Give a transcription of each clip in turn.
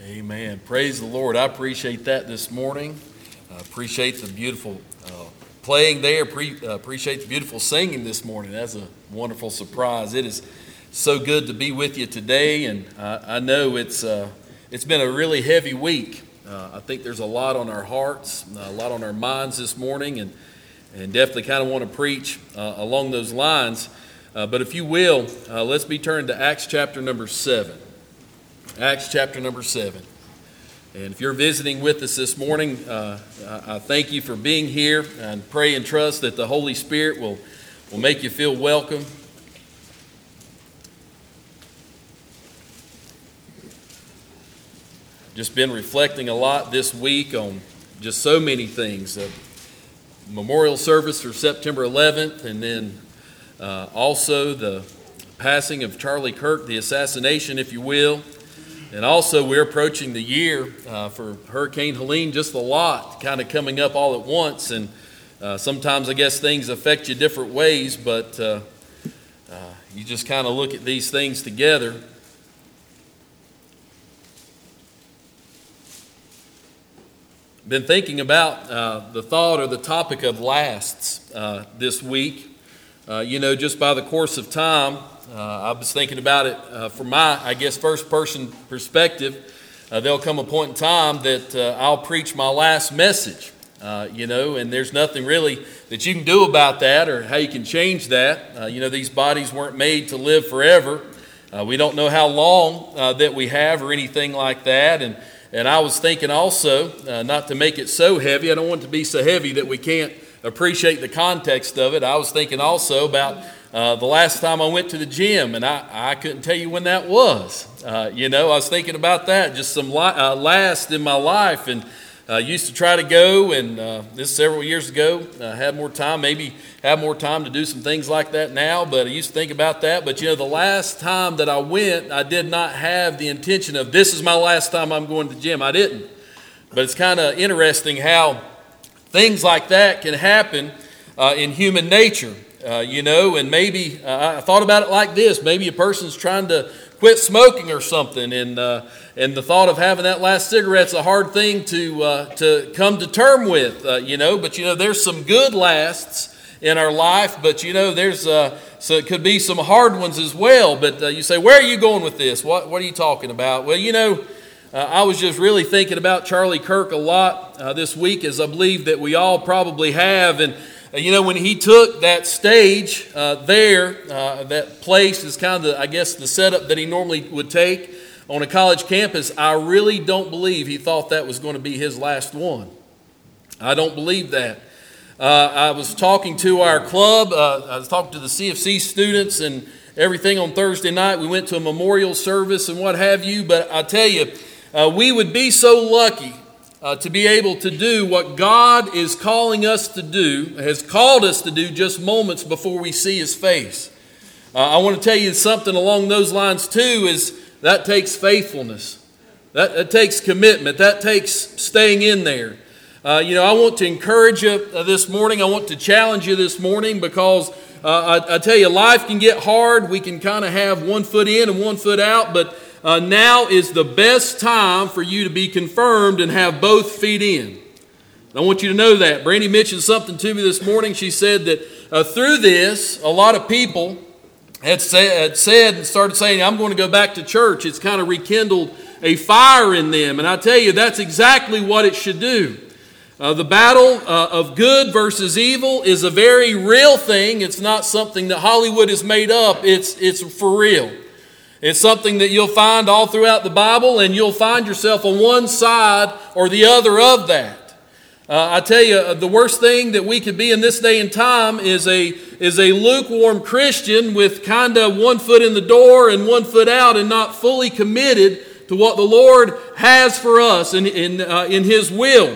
Amen. Praise the Lord. I appreciate that this morning. I appreciate the beautiful playing there. Appreciate the beautiful singing this morning. That's a wonderful surprise. It is so good to be with you today, and I know it's been a really heavy week. I think there's a lot on our hearts, a lot on our minds this morning, and definitely kind of want to preach along those lines. But if you will, let's be turned to Acts chapter number 7. Acts chapter number 7. And if you're visiting with us this morning, I thank you for being here, and pray and trust that the Holy Spirit will make you feel welcome. Just been reflecting a lot this week on just so many things. Memorial service for September 11th, and then also the passing of Charlie Kirk, the assassination, if you will. And also we're approaching the year for Hurricane Helene, just a lot kind of coming up all at once. And sometimes I guess things affect you different ways, but you just kind of look at these things together. Been thinking about the thought or the topic of lasts this week. Just by the course of time, I was thinking about it from my, first-person perspective. There'll come a point in time that I'll preach my last message, and there's nothing really that you can do about that or how you can change that. These bodies weren't made to live forever. We don't know how long that we have or anything like that. And I was thinking also, not to make it so heavy, I don't want it to be so heavy that we can't appreciate the context of it. I was thinking also about the last time I went to the gym, and I couldn't tell you when that was. I was thinking about that, just some last in my life, and used to try to go, and this several years ago, had more time, maybe have more time to do some things like that now, but I used to think about that. But the last time that I went, I did not have the intention of, this is my last time I'm going to the gym. I didn't. But it's kind of interesting how things like that can happen in human nature, and maybe I thought about it like this. Maybe a person's trying to quit smoking or something, and the thought of having that last cigarette's a hard thing to come to term with, But there's some good lasts in our life, but there's so it could be some hard ones as well. But you say, where are you going with this? What are you talking about? Well, I was just really thinking about Charlie Kirk a lot this week, as I believe that we all probably have. And when he took that stage that place is kind of the setup that he normally would take on a college campus. I really don't believe he thought that was going to be his last one. I don't believe that. I was talking to our club. I was talking to the CFC students and everything on Thursday night. We went to a memorial service and what have you. But I tell you, we would be so lucky to be able to do what God is calling us to do, has called us to do just moments before we see His face. I want to tell you something along those lines too, is that takes faithfulness. That takes commitment. That takes staying in there. I want to encourage you this morning. I want to challenge you this morning because I tell you, life can get hard. We can kind of have one foot in and one foot out, but now is the best time for you to be confirmed and have both feet in. I want you to know that. Brandy mentioned something to me this morning. She said that through this, a lot of people had said and started saying, I'm going to go back to church. It's kind of rekindled a fire in them. And I tell you, that's exactly what it should do. The battle of good versus evil is a very real thing. It's not something that Hollywood has made up. It's for real. It's something that you'll find all throughout the Bible, and you'll find yourself on one side or the other of that. I tell you, the worst thing that we could be in this day and time is a lukewarm Christian with kind of one foot in the door and one foot out, and not fully committed to what the Lord has for us in His will.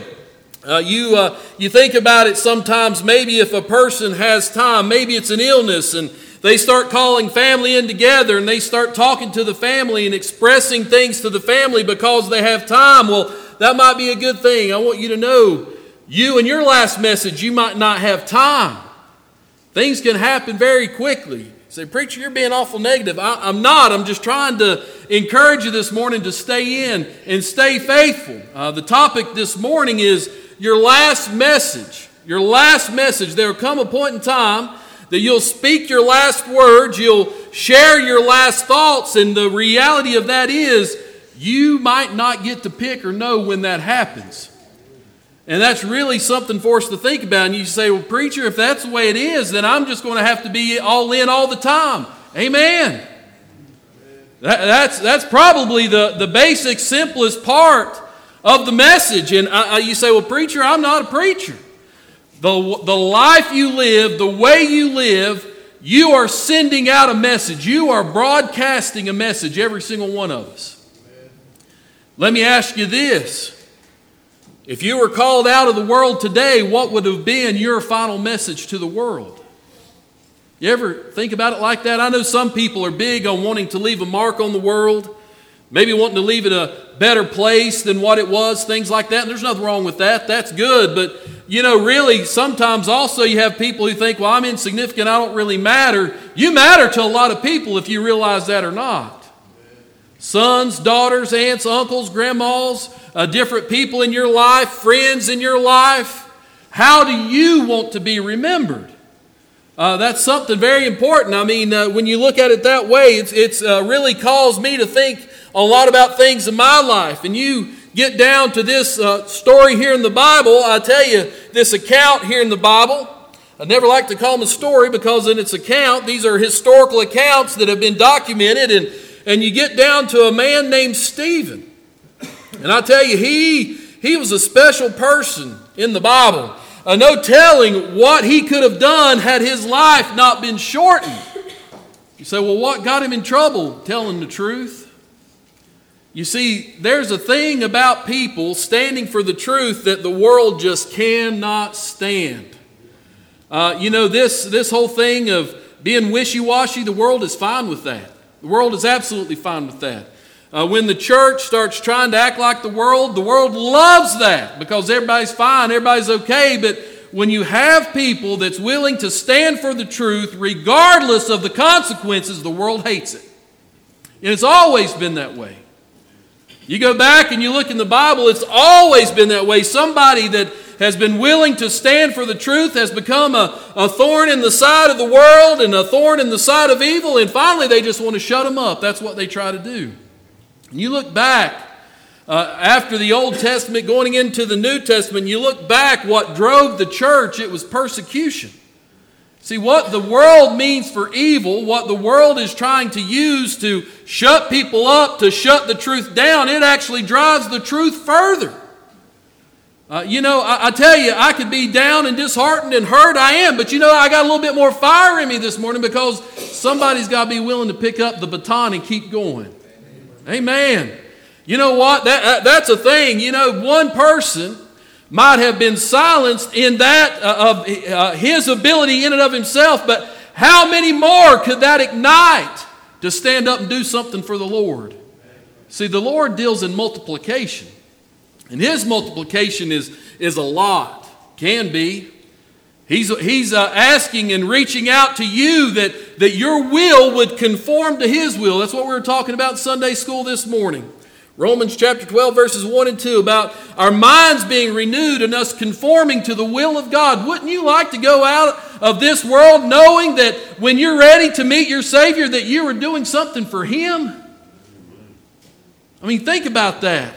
You think about it sometimes. Maybe if a person has time, maybe it's an illness, and they start calling family in together, and they start talking to the family and expressing things to the family because they have time. Well, that might be a good thing. I want you to know, you and your last message, you might not have time. Things can happen very quickly. Say, preacher, you're being awful negative. I'm not. I'm just trying to encourage you this morning to stay in and stay faithful. The topic this morning is your last message. Your last message. There will come a point in time that you'll speak your last words, you'll share your last thoughts, and the reality of that is you might not get to pick or know when that happens. And that's really something for us to think about. And you say, well, preacher, if that's the way it is, then I'm just going to have to be all in all the time. Amen. That's probably the basic, simplest part of the message. And you say, well, preacher, I'm not a preacher. The life you live, the way you live, you are sending out a message. You are broadcasting a message, every single one of us. Let me ask you this. If you were called out of the world today, what would have been your final message to the world? You ever think about it like that? I know some people are big on wanting to leave a mark on the world, maybe wanting to leave it a better place than what it was, things like that. And there's nothing wrong with that. That's good. But, really, sometimes also you have people who think, well, I'm insignificant. I don't really matter. You matter to a lot of people if you realize that or not. Sons, daughters, aunts, uncles, grandmas, different people in your life, friends in your life. How do you want to be remembered? That's something very important. I mean, when you look at it that way, it's really caused me to think a lot about things in my life. And you get down to this story here in the Bible, I tell you, this account here in the Bible, I never like to call them a story because in its account, these are historical accounts that have been documented, and you get down to a man named Stephen. And I tell you, he was a special person in the Bible. No telling what he could have done had his life not been shortened. You say, well, what got him in trouble? Telling the truth. You see, there's a thing about people standing for the truth that the world just cannot stand. This whole thing of being wishy-washy, the world is fine with that. The world is absolutely fine with that. When the church starts trying to act like the world loves that because everybody's fine, everybody's okay. But when you have people that's willing to stand for the truth, regardless of the consequences, the world hates it. And it's always been that way. You go back and you look in the Bible, it's always been that way. Somebody that has been willing to stand for the truth has become a thorn in the side of the world and a thorn in the side of evil, and finally they just want to shut them up. That's what they try to do. And you look back after the Old Testament going into the New Testament, you look back what drove the church, it was persecution. See, what the world means for evil, what the world is trying to use to shut people up, to shut the truth down, it actually drives the truth further. I tell you, I could be down and disheartened and hurt. I am. But I got a little bit more fire in me this morning because somebody's got to be willing to pick up the baton and keep going. Amen. You know what? That's a thing. One person might have been silenced in that of his ability in and of himself, but how many more could that ignite to stand up and do something for the Lord? See, the Lord deals in multiplication. And His multiplication is a lot, can be. He's asking and reaching out to you that your will would conform to His will. That's what we were talking about in Sunday school this morning. Romans chapter 12, verses 1 and 2, about our minds being renewed and us conforming to the will of God. Wouldn't you like to go out of this world knowing that when you're ready to meet your Savior that you are doing something for Him? I mean, think about that.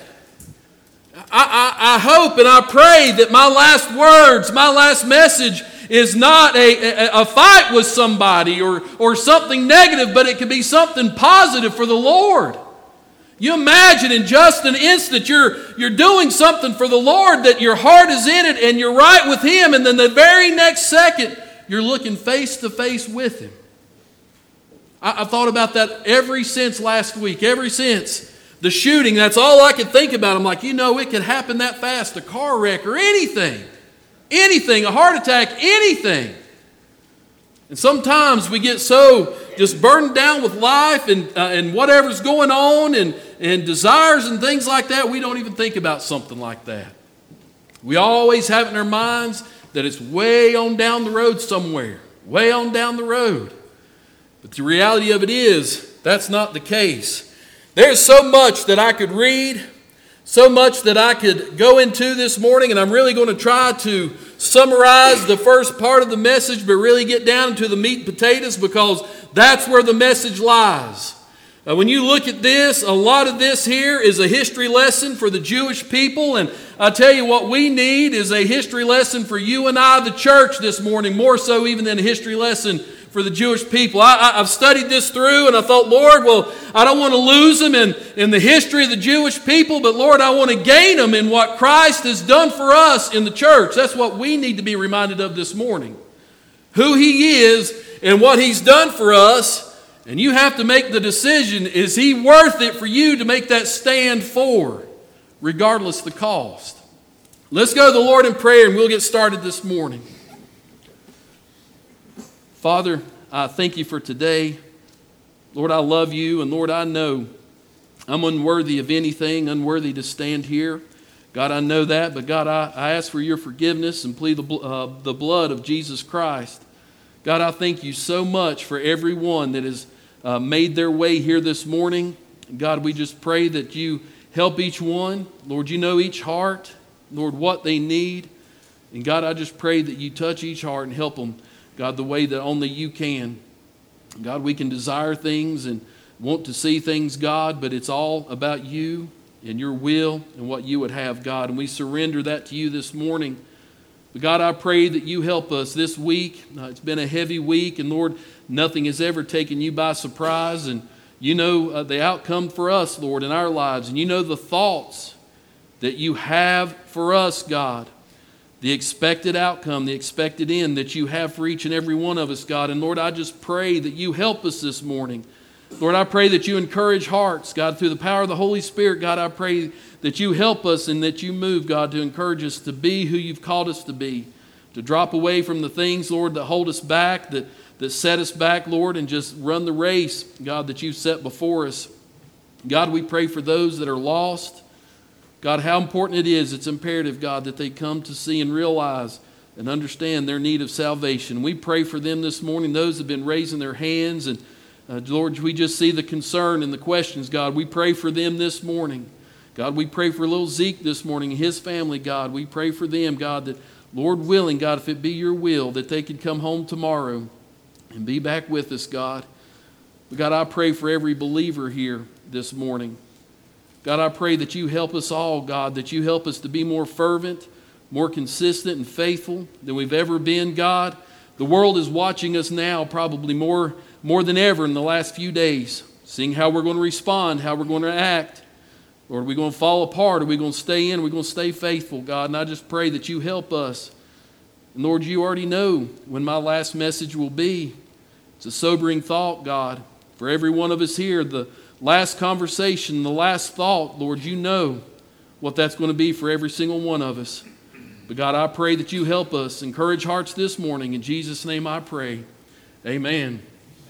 I hope and I pray that my last words, my last message is not a fight with somebody or something negative, but it could be something positive for the Lord. You imagine in just an instant you're doing something for the Lord, that your heart is in it and you're right with Him, and then the very next second you're looking face to face with Him. I've thought about that ever since last week, ever since the shooting. That's all I could think about. I'm like, it could happen that fast, a car wreck or anything, a heart attack, anything. And sometimes we get so just burdened down with life and whatever's going on and desires and things like that, we don't even think about something like that. We always have it in our minds that it's way on down the road somewhere, way on down the road. But the reality of it is, that's not the case. There's so much that I could read, so much that I could go into this morning, and I'm really going to try to summarize the first part of the message, but really get down into the meat and potatoes, because that's where the message lies. When you look at this, a lot of this here is a history lesson for the Jewish people, and I tell you what we need is a history lesson for you and I, the church, this morning, more so even than a history lesson for the Jewish people. I've studied this through, and I thought, Lord, well, I don't want to lose them in the history of the Jewish people, but Lord, I want to gain them in what Christ has done for us in the church. That's what we need to be reminded of this morning. Who He is and what He's done for us. And you have to make the decision, is He worth it for you to make that stand for, regardless of the cost? Let's go to the Lord in prayer, and we'll get started this morning. Father, I thank You for today. Lord, I love You, and Lord, I know I'm unworthy of anything, unworthy to stand here. God, I know that, but God, I ask for Your forgiveness and plead the blood of Jesus Christ. God, I thank You so much for everyone that has made their way here this morning. God, we just pray that You help each one. Lord, You know each heart. Lord, what they need. And God, I just pray that You touch each heart and help them, God, the way that only You can. God, we can desire things and want to see things, God, but it's all about You and Your will and what You would have, God. And we surrender that to You this morning. But God, I pray that You help us this week. It's been a heavy week, and Lord, nothing has ever taken You by surprise. And You know the outcome for us, Lord, in our lives. And You know the thoughts that You have for us, God. The expected outcome, the expected end that You have for each and every one of us, God. And Lord, I just pray that You help us this morning. Lord, I pray that You encourage hearts, God, through the power of the Holy Spirit. God, I pray that You help us and that You move, God, to encourage us to be who You've called us to be, to drop away from the things, Lord, that hold us back, that set us back, Lord, and just run the race, God, that You've set before us. God, we pray for those that are lost. God, how important it is, it's imperative, God, that they come to see and realize and understand their need of salvation. We pray for them this morning, those that have been raising their hands, and Lord, we just see the concern and the questions, God. We pray for them this morning. God, we pray for little Zeke this morning and his family, God. We pray for them, God, that, Lord willing, God, if it be Your will, that they could come home tomorrow and be back with us, God. But God, I pray for every believer here this morning. God, I pray that You help us all, God, that You help us to be more fervent, more consistent and faithful than we've ever been, God. The world is watching us now probably more than ever in the last few days, seeing how we're going to respond, how we're going to act. Lord, are we going to fall apart? Are we going to stay in? Are we going to stay faithful, God? And I just pray that You help us. And Lord, You already know when my last message will be. It's a sobering thought, God. For every one of us here, the last conversation, the last thought, Lord, You know what that's going to be for every single one of us. But God, I pray that You help us. Encourage hearts this morning. In Jesus' name I pray. Amen.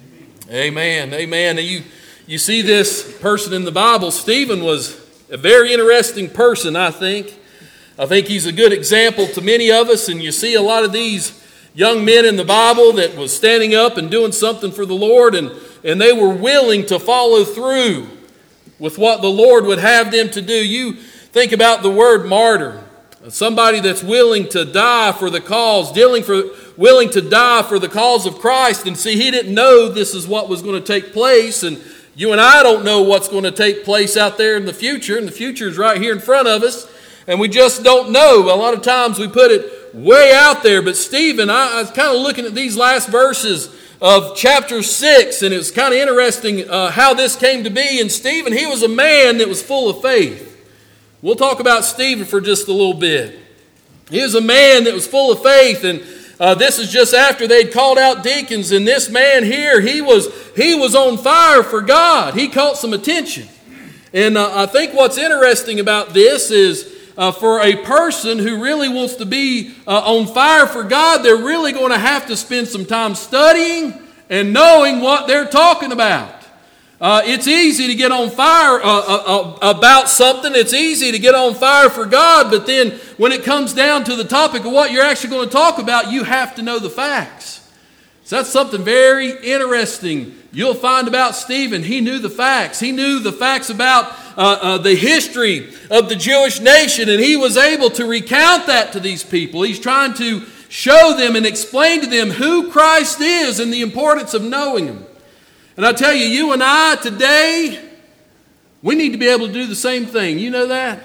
Amen. Amen. And you see this person in the Bible. Stephen was a very interesting person, I think. I think he's a good example to many of us. And you see a lot of these young men in the Bible that was standing up and doing something for the Lord. And they were willing to follow through with what the Lord would have them to do. You think about the word martyr. Somebody that's willing to die for the cause, willing to die for the cause of Christ. And see, he didn't know this is what was going to take place. And you and I don't know what's going to take place out there in the future. And the future is right here in front of us. And we just don't know. A lot of times we put it way out there. But Stephen, I was kind of looking at these last verses of chapter 6. And it's kind of interesting how this came to be. And Stephen, he was a man that was full of faith. We'll talk about Stephen for just a little bit. He was a man that was full of faith, and this is just after they'd called out deacons, and this man here, he was on fire for God. He caught some attention. And I think what's interesting about this is for a person who really wants to be on fire for God, they're really going to have to spend some time studying and knowing what they're talking about. It's easy to get on fire about something. It's easy to get on fire for God, but then when it comes down to the topic of what you're actually going to talk about, you have to know the facts. So that's something very interesting you'll find about Stephen. He knew the facts. He knew the facts about the history of the Jewish nation, and he was able to recount that to these people. He's trying to show them and explain to them who Christ is and the importance of knowing Him. And I tell you, you and I today, we need to be able to do the same thing. You know that?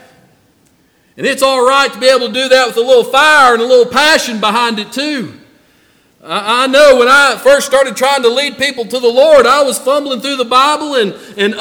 And it's all right to be able to do that with a little fire and a little passion behind it too. I know when I first started trying to lead people to the Lord, I was fumbling through the Bible and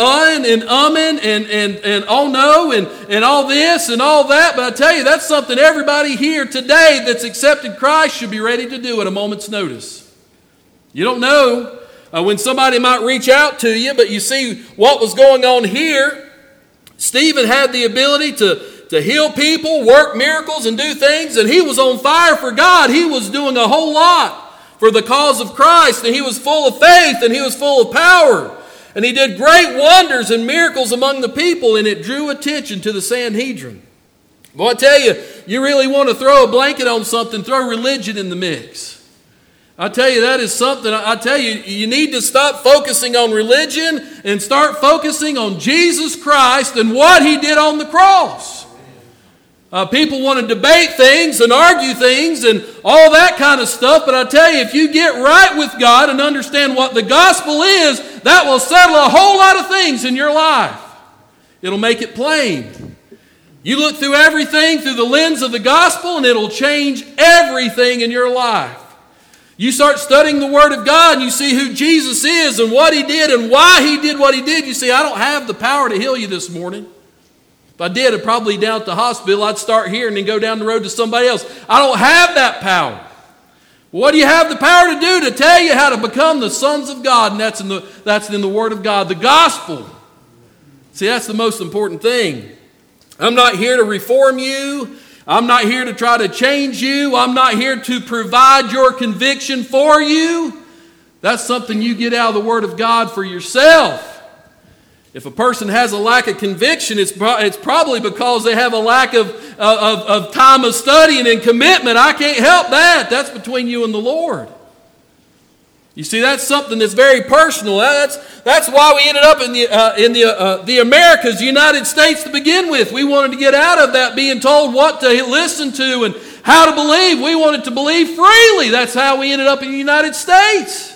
umming and oh no and all this and all that. But I tell you, that's something everybody here today that's accepted Christ should be ready to do at a moment's notice. You don't know when somebody might reach out to you, but you see what was going on here. Stephen had the ability to heal people, work miracles, and do things, and he was on fire for God. He was doing a whole lot for the cause of Christ, and he was full of faith, and he was full of power. And he did great wonders and miracles among the people, and it drew attention to the Sanhedrin. Well, I tell you, you really want to throw a blanket on something, throw religion in the mix. I tell you, that is something, I tell you, you need to stop focusing on religion and start focusing on Jesus Christ and what He did on the cross. People want to debate things and argue things and all that kind of stuff, but I tell you, if you get right with God and understand what the gospel is, that will settle a whole lot of things in your life. It'll make it plain. You look through everything through the lens of the gospel, and it'll change everything in your life. You start studying the Word of God, and you see who Jesus is and what He did and why He did what He did. You see, I don't have the power to heal you this morning. If I did, I'd probably down at the hospital. I'd start here and then go down the road to somebody else. I don't have that power. What do you have the power to do? To tell you how to become the sons of God, and that's in the Word of God, the gospel. See, that's the most important thing. I'm not here to reform you. I'm not here to try to change you. I'm not here to provide your conviction for you. That's something you get out of the Word of God for yourself. If a person has a lack of conviction, it's probably because they have a lack of time of studying and commitment. I can't help that. That's between you and the Lord. You see, that's something that's very personal. That's why we ended up in the Americas, the United States to begin with. We wanted to get out of that being told what to listen to and how to believe. We wanted to believe freely. That's how we ended up in the United States.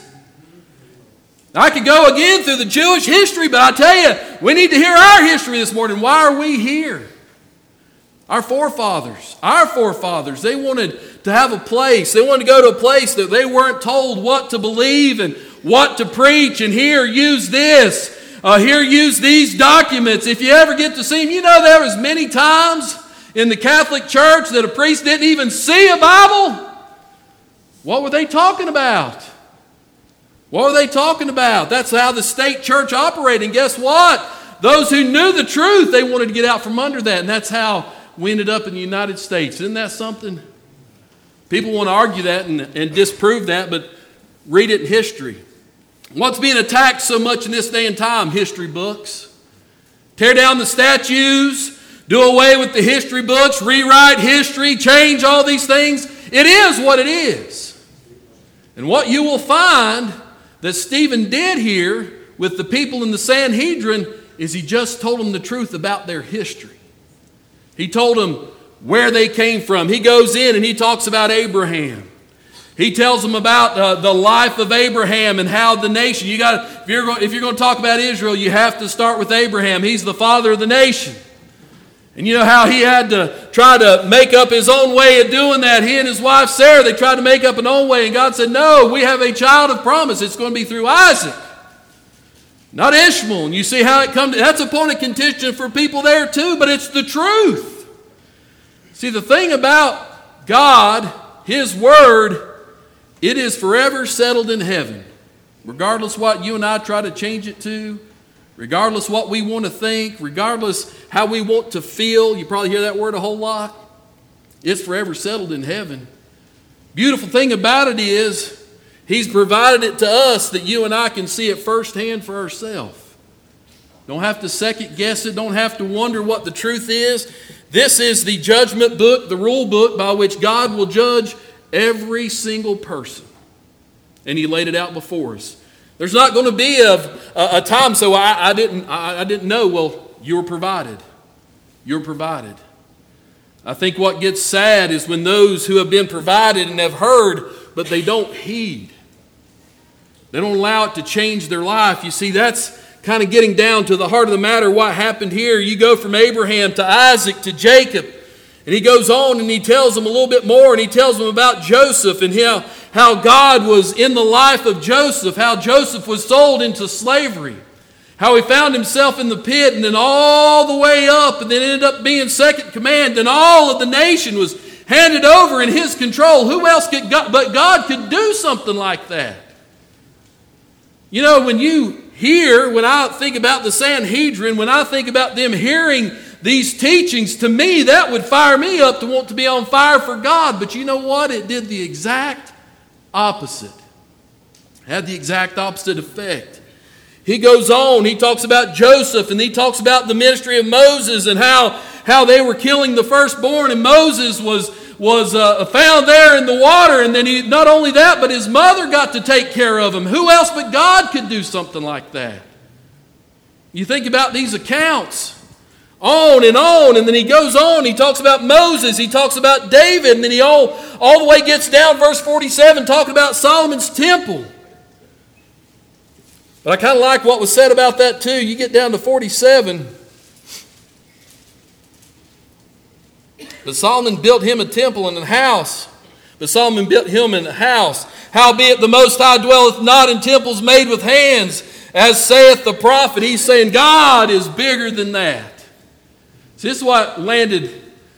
I could go again through the Jewish history, but I tell you, we need to hear our history this morning. Why are we here? Our forefathers, they wanted to have a place. They wanted to go to a place that they weren't told what to believe and what to preach. And here, use this. Here, use these documents. If you ever get to see them, you know there was many times in the Catholic Church that a priest didn't even see a Bible. What were they talking about? What were they talking about? That's how the state church operated. And guess what? Those who knew the truth, they wanted to get out from under that. And that's how we ended up in the United States. Isn't that something? People want to argue that and disprove that, but read it in history. What's being attacked so much in this day and time? History books. Tear down the statues, do away with the history books, rewrite history, change all these things. It is what it is. And what you will find that Stephen did here with the people in the Sanhedrin is he just told them the truth about their history. He told them where they came from. He goes in and he talks about Abraham. He tells them about the life of Abraham and how the nation. If you're going to talk about Israel, you have to start with Abraham. He's the father of the nation. And you know how he had to try to make up his own way of doing that. He and his wife Sarah, they tried to make up an own way. And God said, no, we have a child of promise. It's going to be through Isaac, not Ishmael. And you see how it comes. That's a point of contention for people there too, but it's the truth. See, the thing about God, His Word, it is forever settled in heaven. Regardless what you and I try to change it to, regardless what we want to think, regardless how we want to feel. You probably hear that word a whole lot. It's forever settled in heaven. Beautiful thing about it is He's provided it to us that you and I can see it firsthand for ourselves. Don't have to second guess it. Don't have to wonder what the truth is. This is the judgment book, the rule book by which God will judge every single person. and he laid it out before us. There's not going to be a time, so I didn't know. Well, you were provided. You're provided. I think what gets sad is when those who have been provided and have heard, but they don't heed. They don't allow it to change their life. You see, that's kind of getting down to the heart of the matter, what happened here. You go from Abraham to Isaac to Jacob, and he goes on and he tells them a little bit more, and he tells them about Joseph and how God was in the life of Joseph, how Joseph was sold into slavery, how he found himself in the pit and then all the way up and then ended up being second command, and all of the nation was handed over in his control. Who else but God could do something like that? You know, when I think about the Sanhedrin, when I think about them hearing these teachings, to me, that would fire me up to want to be on fire for God. But you know what? It did the exact opposite. It had the exact opposite effect. He goes on, he talks about Joseph, and he talks about the ministry of Moses and how they were killing the firstborn, and Moses was found there in the water, and then not only that, but his mother got to take care of him. Who else but God could do something like that? You think about these accounts, on, and then he goes on, he talks about Moses, he talks about David, and then he all the way gets down, verse 47, talking about Solomon's temple. But I kind of like what was said about that too. You get down to 47. But Solomon built him a temple and a house. But Solomon built him in a house. Howbeit the Most High dwelleth not in temples made with hands, as saith the prophet. He's saying God is bigger than that. So this is what landed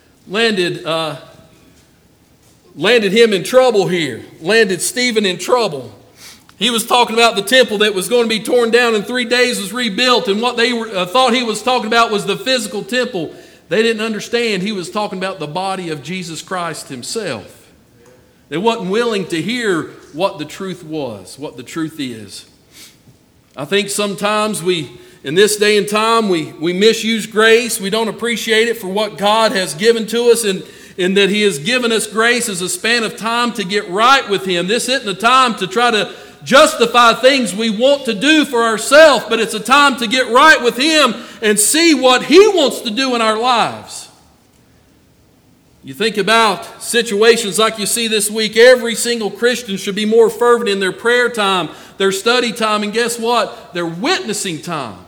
him in trouble here. Landed Stephen in trouble. He was talking about the temple that was going to be torn down in 3 days was rebuilt. And what they thought he was talking about was the physical temple. They didn't understand he was talking about the body of Jesus Christ himself. They wasn't willing to hear what the truth was, what the truth is. I think sometimes in this day and time, we misuse grace. We don't appreciate it for what God has given to us, and that he has given us grace as a span of time to get right with him. This isn't a time to try to justify things we want to do for ourselves, but it's a time to get right with him and see what he wants to do in our lives. You think about situations like you see this week. Every single Christian should be more fervent in their prayer time, their study time, and guess what? Their witnessing time.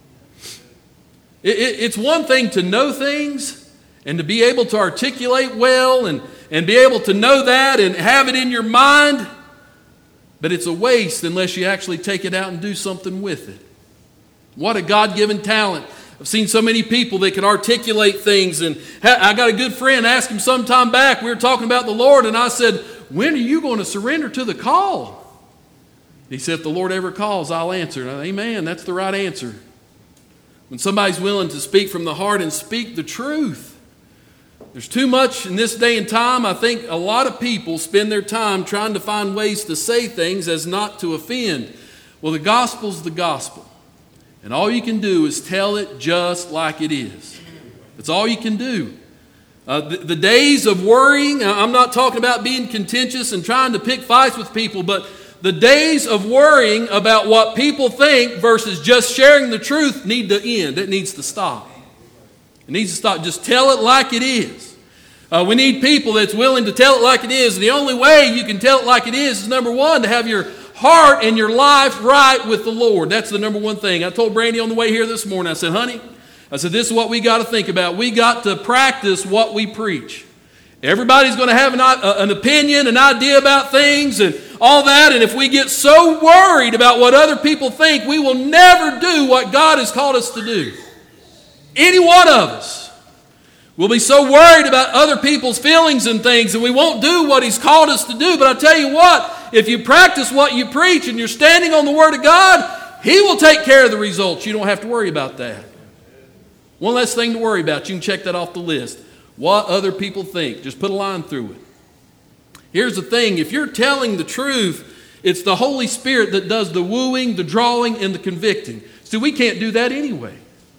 It's one thing to know things and to be able to articulate well and be able to know that and have it in your mind, but it's a waste unless you actually take it out and do something with it. What a God-given talent. I've seen so many people that can articulate things. And I got a good friend, asked him some time back, we were talking about the Lord, and I said, when are you going to surrender to the call? He said, if the Lord ever calls, I'll answer. And I said, amen, that's the right answer. When somebody's willing to speak from the heart and speak the truth. There's too much in this day and time. I think a lot of people spend their time trying to find ways to say things as not to offend. Well, the gospel's the gospel. And all you can do is tell it just like it is. That's all you can do. The days of worrying, I'm not talking about being contentious and trying to pick fights with people, but the days of worrying about what people think versus just sharing the truth need to end. It needs to stop. It needs to stop. Just tell it like it is. We need people that's willing to tell it like it is. And the only way you can tell it like it is number one, to have your heart and your life right with the Lord. That's the number one thing. I told Brandy on the way here this morning, I said, honey, this is what we got to think about. We got to practice what we preach. Everybody's going to have an opinion, an idea about things and all that. And if we get so worried about what other people think, we will never do what God has called us to do. Any one of us will be so worried about other people's feelings and things, and we won't do what he's called us to do. But I tell you what, if you practice what you preach and you're standing on the Word of God, he will take care of the results. You don't have to worry about that. One less thing to worry about. You can check that off the list. What other people think. Just put a line through it. Here's the thing. If you're telling the truth, it's the Holy Spirit that does the wooing, the drawing, and the convicting. See, we can't do that anyway.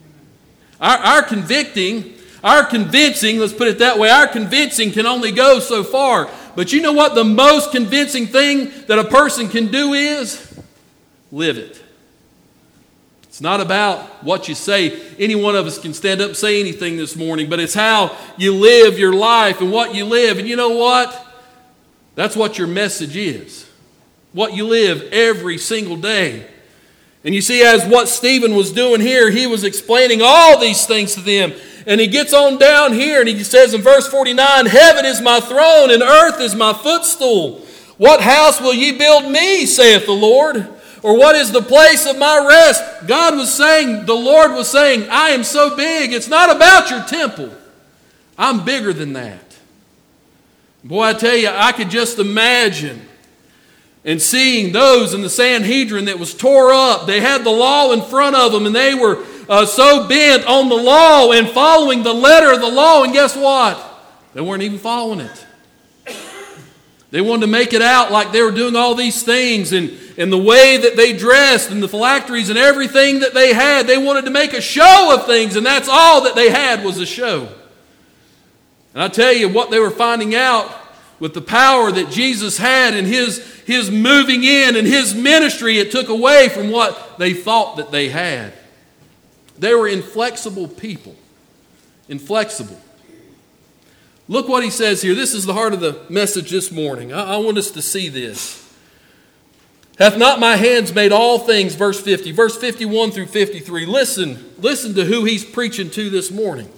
Our convincing, let's put it that way, our convincing can only go so far. But you know what the most convincing thing that a person can do is? Live it. It's not about what you say. Any one of us can stand up and say anything this morning, but it's how you live your life and what you live. And you know what? That's what your message is. What you live every single day. And you see, as what Stephen was doing here, he was explaining all these things to them. And he gets on down here and he says in verse 49, heaven is my throne and earth is my footstool. What house will ye build me, saith the Lord? Or what is the place of my rest? God was saying, the Lord was saying, I am so big. It's not about your temple. I'm bigger than that. Boy, I tell you, I could just imagine and seeing those in the Sanhedrin that was tore up. They had the law in front of them and they were so bent on the law and following the letter of the law. And guess what? They weren't even following it. They wanted to make it out like they were doing all these things, and the way that they dressed and the phylacteries and everything that they had, they wanted to make a show of things, and that's all that they had was a show. And I tell you what they were finding out with the power that Jesus had in his moving in and his ministry, it took away from what they thought that they had. They were inflexible people. Inflexible. Look what he says here. This is the heart of the message this morning. I want us to see this. Hath not my hands made all things, verse 50. Verse 51 through 53. Listen to who he's preaching to this morning.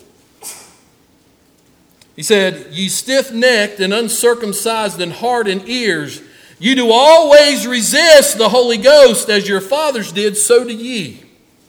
He said, ye stiff-necked and uncircumcised in heart and ears, you do always resist the Holy Ghost, as your fathers did, so do ye.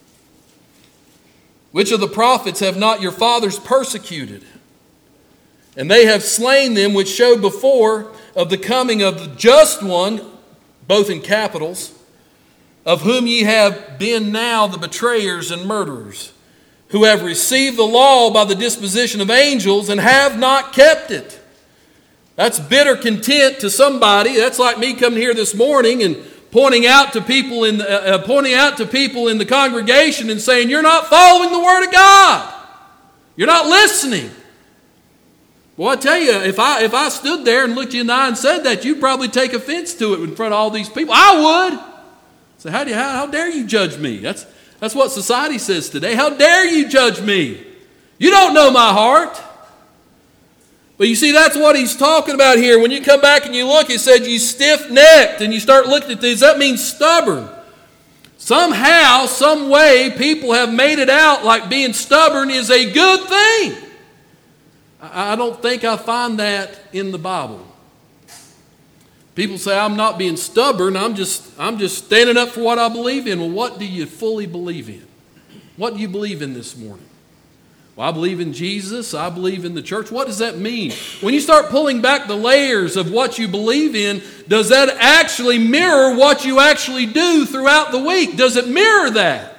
Which of the prophets have not your fathers persecuted? And they have slain them which showed before of the coming of the just one, both in capitals, of whom ye have been now the betrayers and murderers, who have received the law by the disposition of angels and have not kept it. That's bitter content to somebody. That's like me coming here this morning and pointing out to people in the congregation and saying, you're not following the Word of God. You're not listening. Well, I tell you, if I stood there and looked you in the eye and said that, you'd probably take offense to it in front of all these people. I would. So how dare you judge me? That's what society says today. How dare you judge me? You don't know my heart. But you see, that's what he's talking about here. When you come back and you look, it said you stiff-necked, and you start looking at these. That means stubborn. Somehow, some way, people have made it out like being stubborn is a good thing. I don't think I find that in the Bible. People say, I'm not being stubborn, I'm just standing up for what I believe in. Well, what do you fully believe in? What do you believe in this morning? Well, I believe in Jesus, I believe in the church. What does that mean? When you start pulling back the layers of what you believe in, does that actually mirror what you actually do throughout the week? Does it mirror that?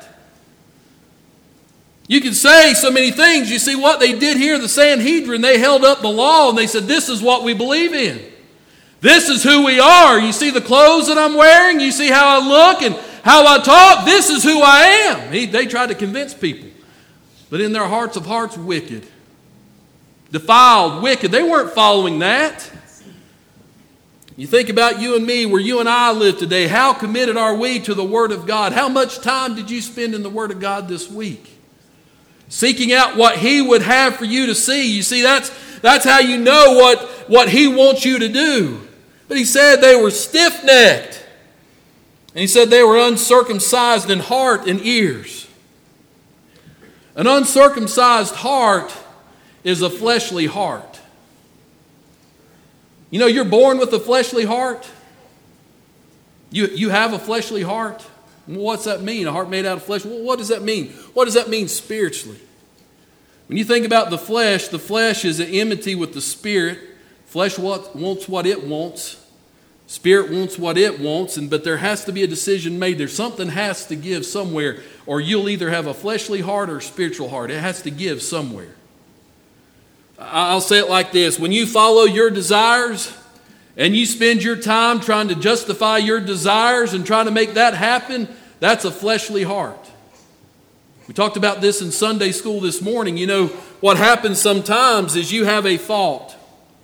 You can say so many things. You see what they did here, the Sanhedrin, they held up the law and they said, this is what we believe in. This is who we are. You see the clothes that I'm wearing? You see how I look and how I talk? This is who I am. They tried to convince people. But in their hearts of hearts, wicked. Defiled, wicked. They weren't following that. You think about you and me, where you and I live today. How committed are we to the Word of God? How much time did you spend in the Word of God this week? Seeking out what He would have for you to see. You see, that's how you know what He wants you to do. But He said they were stiff-necked. And He said they were uncircumcised in heart and ears. An uncircumcised heart is a fleshly heart. You know, you're born with a fleshly heart. You have a fleshly heart. What's that mean? A heart made out of flesh? Well, what does that mean? What does that mean spiritually? When you think about the flesh is at enmity with the spirit. Flesh wants what it wants. Spirit wants what it wants, but there has to be a decision made. There's something has to give somewhere, or you'll either have a fleshly heart or a spiritual heart. It has to give somewhere. I'll say it like this. When you follow your desires and you spend your time trying to justify your desires and trying to make that happen, that's a fleshly heart. We talked about this in Sunday school this morning. You know, what happens sometimes is you have a thought.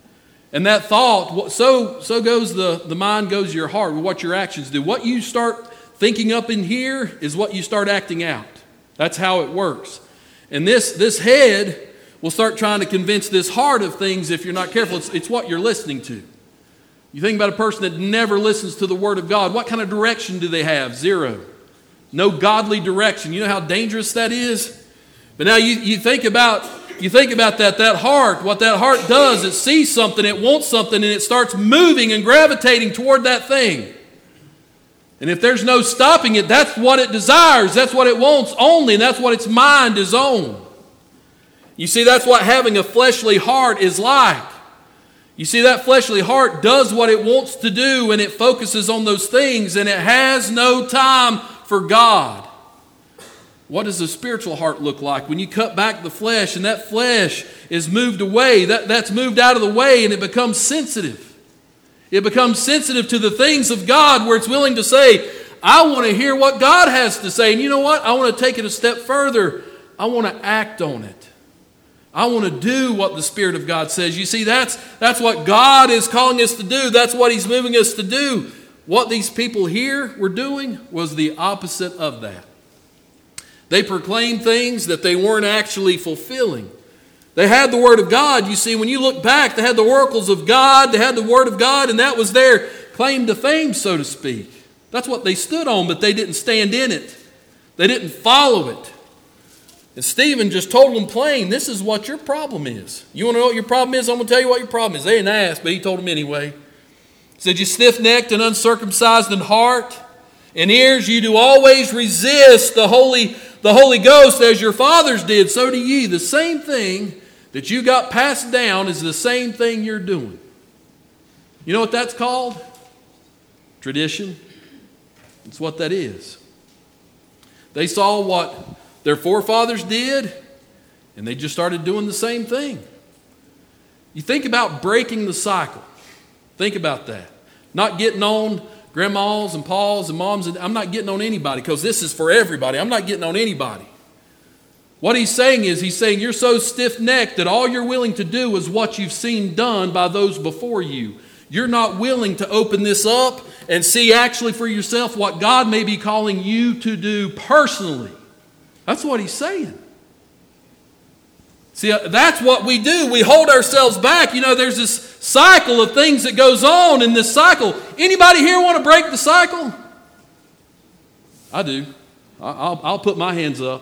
And that thought, so goes the mind, goes your heart, what your actions do. What you start thinking up in here is what you start acting out. That's how it works. And this head will start trying to convince this heart of things if you're not careful. It's what you're listening to. You think about a person that never listens to the Word of God. What kind of direction do they have? Zero. No godly direction. You know how dangerous that is? But now you think about that heart. What that heart does, it sees something, it wants something, and it starts moving and gravitating toward that thing. And if there's no stopping it, that's what it desires. That's what it wants only, and that's what its mind is on. You see, that's what having a fleshly heart is like. You see, that fleshly heart does what it wants to do, and it focuses on those things, and it has no time for God. What does the spiritual heart look like? When you cut back the flesh and that flesh is moved away, that's moved out of the way, and it becomes sensitive. It becomes sensitive to the things of God, where it's willing to say, I want to hear what God has to say. And you know what? I want to take it a step further. I want to act on it. I want to do what the Spirit of God says. You see, that's what God is calling us to do. That's what He's moving us to do. What these people here were doing was the opposite of that. They proclaimed things that they weren't actually fulfilling. They had the Word of God. You see, when you look back, they had the oracles of God, they had the Word of God, and that was their claim to fame, so to speak. That's what they stood on, but they didn't stand in it. They didn't follow it. And Stephen just told them plain, this is what your problem is. You want to know what your problem is? I'm going to tell you what your problem is. They didn't ask, but he told them anyway. He said, you stiff-necked and uncircumcised in heart and ears, you do always resist the Holy Ghost as your fathers did, so do ye. The same thing that you got passed down is the same thing you're doing. You know what that's called? Tradition. It's what that is. They saw what their forefathers did, and they just started doing the same thing. You think about breaking the cycle. Think about that. Not getting on grandmas and paws and moms. I'm not getting on anybody, because this is for everybody. I'm not getting on anybody. What he's saying is, he's saying you're so stiff-necked that all you're willing to do is what you've seen done by those before you. You're not willing to open this up and see actually for yourself what God may be calling you to do personally. That's what he's saying. See, that's what we do. We hold ourselves back. You know, there's this cycle of things that goes on in this cycle. Anybody here want to break the cycle? I do. I'll put my hands up.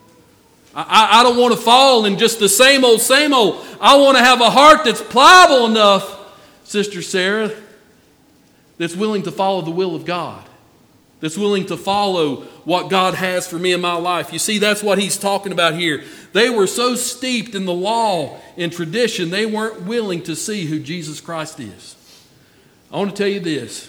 I don't want to fall in just the same old, same old. I want to have a heart that's pliable enough, Sister Sarah, that's willing to follow the will of God. That's willing to follow what God has for me in my life. You see, that's what he's talking about here. They were so steeped in the law and tradition, they weren't willing to see who Jesus Christ is. I want to tell you this.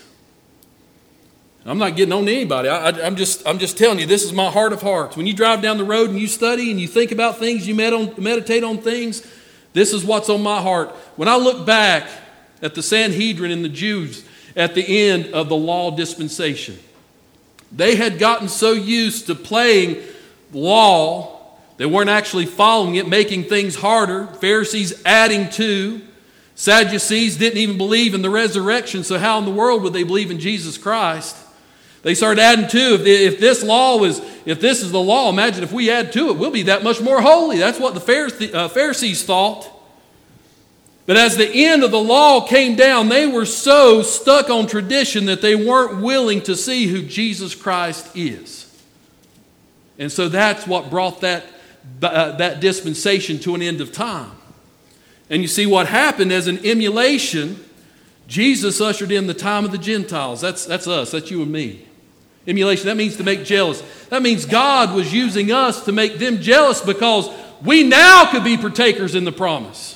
I'm not getting on to anybody. I'm just telling you, this is my heart of hearts. When you drive down the road and you study and you think about things, you meditate on things, this is what's on my heart. When I look back at the Sanhedrin and the Jews at the end of the law dispensation, they had gotten so used to playing law, they weren't actually following it, making things harder. Pharisees adding to. Sadducees didn't even believe in the resurrection, so how in the world would they believe in Jesus Christ? They started adding to. If this is the law, imagine if we add to it, we'll be that much more holy. That's what the Pharisees thought. But as the end of the law came down, they were so stuck on tradition that they weren't willing to see who Jesus Christ is. And so that's what brought that dispensation to an end of time. And you see what happened as an emulation, Jesus ushered in the time of the Gentiles. That's us, that's you and me. Emulation, that means to make jealous. That means God was using us to make them jealous because we now could be partakers in the promise.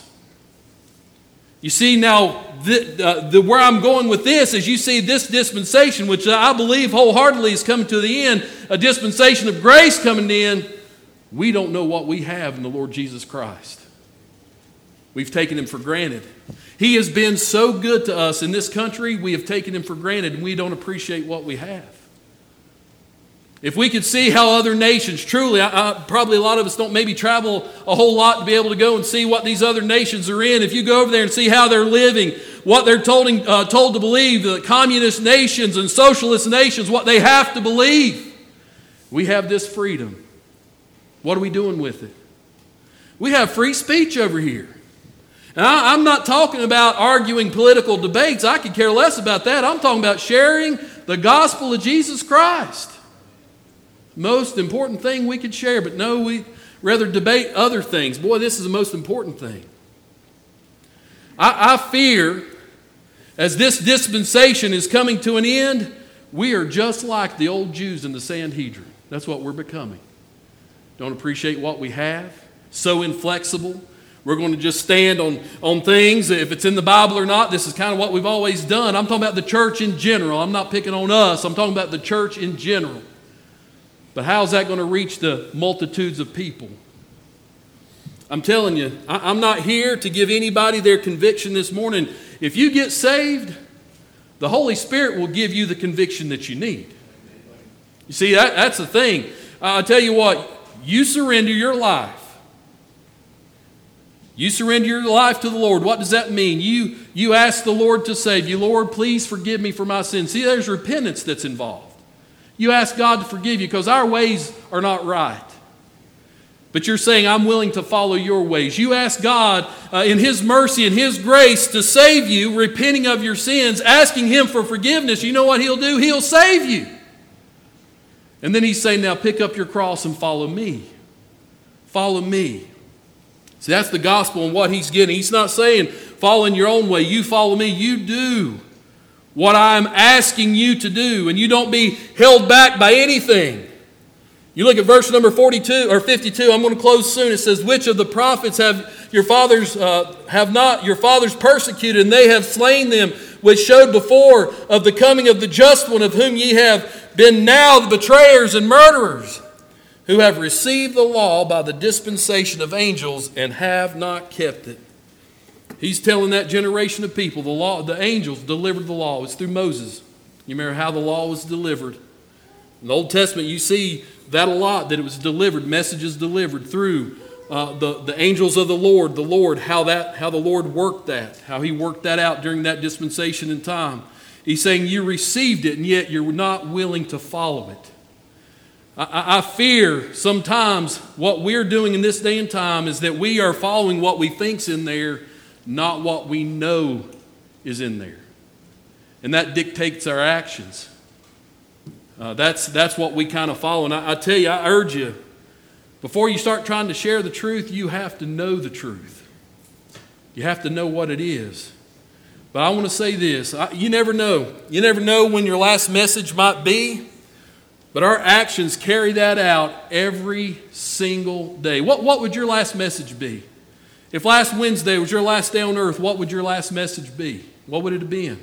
You see now, where I'm going with this is you see this dispensation, which I believe wholeheartedly is coming to the end, a dispensation of grace coming in. We don't know what we have in the Lord Jesus Christ. We've taken him for granted. He has been so good to us in this country, we have taken him for granted and we don't appreciate what we have. If we could see how other nations, truly, probably a lot of us don't maybe travel a whole lot to be able to go and see what these other nations are in. If you go over there and see how they're living, what they're told to believe, the communist nations and socialist nations, what they have to believe. We have this freedom. What are we doing with it? We have free speech over here. And I'm not talking about arguing political debates. I could care less about that. I'm talking about sharing the gospel of Jesus Christ. Most important thing we could share, but no, we rather debate other things. Boy, this is the most important thing. I fear as this dispensation is coming to an end, we are just like the old Jews in the Sanhedrin. That's what we're becoming. Don't appreciate what we have. So inflexible. We're going to just stand on things. If it's in the Bible or not, this is kind of what we've always done. I'm talking about the church in general. I'm not picking on us. I'm talking about the church in general. But how is that going to reach the multitudes of people? I'm telling you, I'm not here to give anybody their conviction this morning. If you get saved, the Holy Spirit will give you the conviction that you need. You see, that's the thing. I'll tell you what, you surrender your life. You surrender your life to the Lord. What does that mean? You ask the Lord to save you. Lord, please forgive me for my sins. See, there's repentance that's involved. You ask God to forgive you because our ways are not right. But you're saying, I'm willing to follow your ways. You ask God in His mercy and His grace to save you, repenting of your sins, asking Him for forgiveness. You know what He'll do? He'll save you. And then He's saying, now pick up your cross and follow me. Follow me. See, that's the gospel and what He's getting. He's not saying, follow in your own way. You follow me. You do what I'm asking you to do, and you don't be held back by anything. You look at verse number 42 or 52. I'm going to close soon. It says, "Which of the prophets have your fathers persecuted, and they have slain them, which showed before of the coming of the just one, of whom ye have been now the betrayers and murderers, who have received the law by the dispensation of angels and have not kept it." He's telling that generation of people, the angels delivered the law. It's through Moses. You remember how the law was delivered. In the Old Testament, you see that a lot, that it was delivered, messages delivered through the angels of the Lord, how the Lord worked that, how He worked that out during that dispensation in time. He's saying you received it, and yet you're not willing to follow it. I fear sometimes what we're doing in this day and time is that we are following what we think's in there, not what we know is in there. And that dictates our actions. That's what we kind of follow. And I tell you, I urge you, before you start trying to share the truth, you have to know the truth. You have to know what it is. But I want to say this. You never know. You never know when your last message might be. But our actions carry that out every single day. What would your last message be? If last Wednesday was your last day on earth, what would your last message be? What would it have been?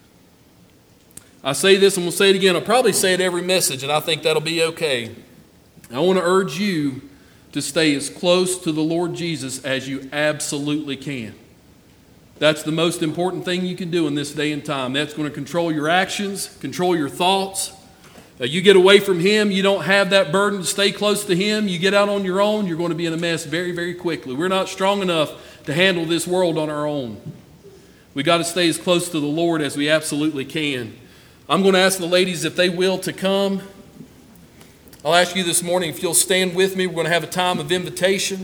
I say this and we'll say it again. I'll probably say it every message, and I think that'll be okay. I want to urge you to stay as close to the Lord Jesus as you absolutely can. That's the most important thing you can do in this day and time. That's going to control your actions, control your thoughts. You get away from Him, you don't have that burden to stay close to Him. You get out on your own, you're going to be in a mess very, very quickly. We're not strong enough to handle this world on our own. We've got to stay as close to the Lord as we absolutely can. I'm going to ask the ladies if they will to come. I'll ask you this morning if you'll stand with me. We're going to have a time of invitation.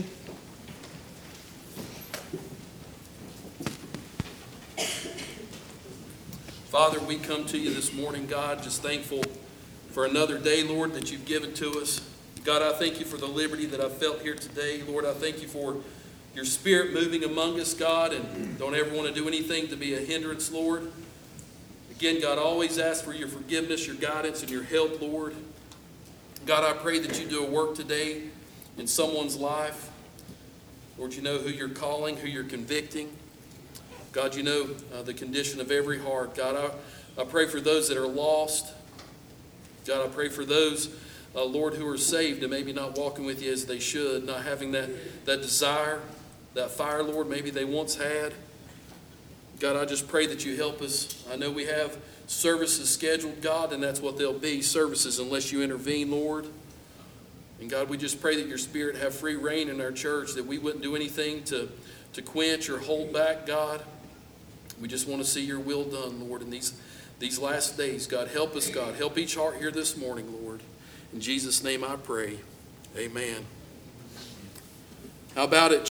Father, we come to you this morning, God, just thankful for another day, Lord, that you've given to us. God, I thank you for the liberty that I've felt here today. Lord, I thank you for your Spirit moving among us, God, and don't ever want to do anything to be a hindrance, Lord. Again, God, I always ask for your forgiveness, your guidance, and your help, Lord. God, I pray that you do a work today in someone's life. Lord, you know who you're calling, who you're convicting. God, you know the condition of every heart. God, I pray for those that are lost. God, I pray for those, Lord, who are saved and maybe not walking with you as they should, not having that desire, that fire, Lord, maybe they once had. God, I just pray that you help us. I know we have services scheduled, God, and that's what they'll be, services, unless you intervene, Lord. And God, we just pray that your Spirit have free reign in our church, that we wouldn't do anything to quench or hold back, God. We just want to see your will done, Lord, in these last days. God, help us, God. Help each heart here this morning, Lord. In Jesus' name I pray. Amen. How about it?